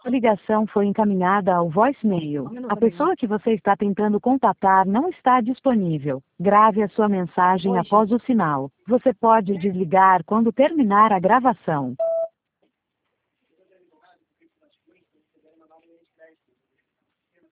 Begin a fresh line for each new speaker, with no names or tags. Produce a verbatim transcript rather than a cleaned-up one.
A ligação foi encaminhada ao voicemail. A pessoa que você está tentando contatar não está disponível. Grave a sua mensagem após o sinal. Você pode desligar quando terminar a gravação.